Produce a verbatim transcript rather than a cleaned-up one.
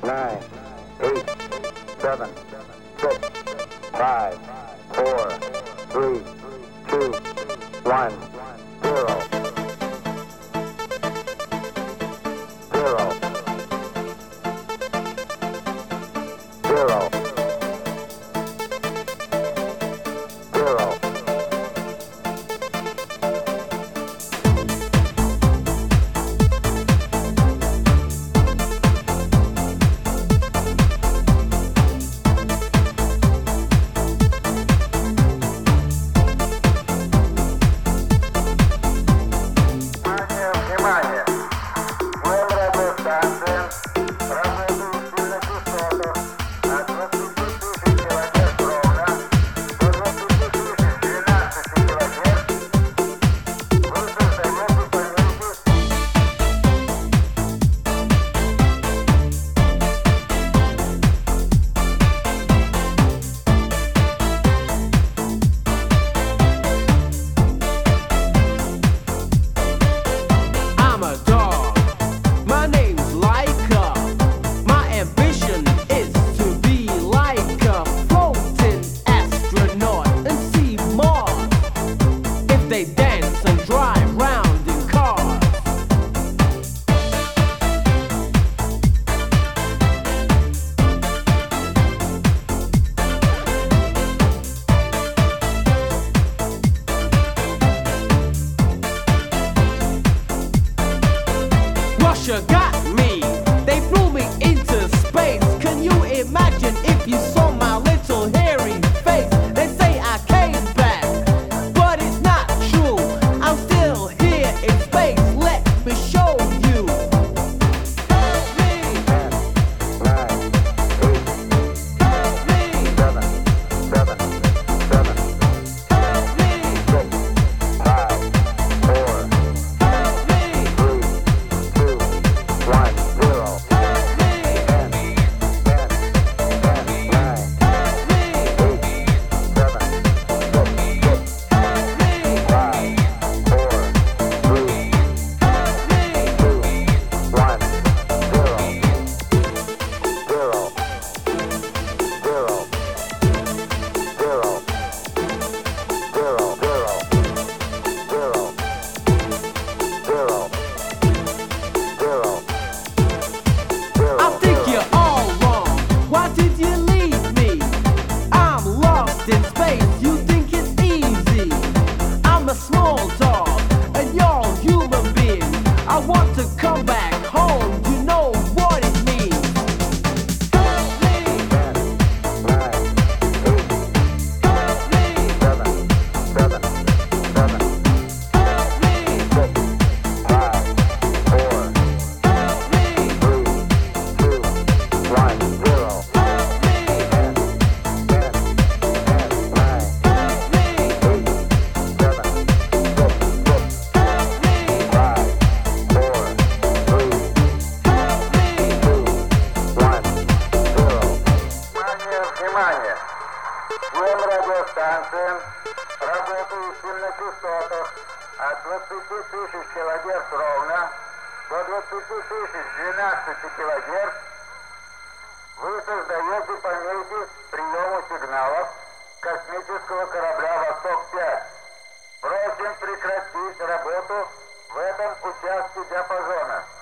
nine, eight, seven, six, five, four, three, two, one, zero. Zero. Zero. Zero. Внимание! Всем радиостанциям, работающим на частотах от двадцати тысяч килогерц ровно до двадцати тысяч двенадцати килогерц, вы создаете по нити I'm a dog. My name's Laika. My ambition is to be like a floating astronaut and see Mars. If they dance and drive round in cars. Russia got me. They flew me into space. Can you imagine if you saw my little hairy face? They say I came back, but it's not true. I'm still here in space. Let me show you. Help me, ten, nine, eight, help me, seven, seven, seven, help me, six, five, four, help me, three, two, one, zero. help me, Ten, ten, ten, nine, help me, eight, seven, six, six, help me, five, four, three, help me. two, one, zero. Zero. Zero. Zero. Zero. Zero. Zero. Zero. Zero. Zero. I think you're all wrong. Why did you leave me? I'm lost in space. You think it's easy? I'm a small dog, and you're a human being. I want to come back home. You know what it means. Help me, Ten, nine, eight, help me, seven, seven, seven, help me, six, five, four, help me, three, two, one, zero. help me, Ten, ten, ten, nine, help me, eight, seven, six, six, help me, five, four, three, help me. two, one, zero. Внимание, внимание! Всем радиостанциям, работающим на частотах от двадцати тысяч килогерц ровно до двадцати тысяч двенадцати килогерц, вы создаете помехи приему сигналов космического корабля «Восток-пять». Просим прекратить работу в этом участке диапазона.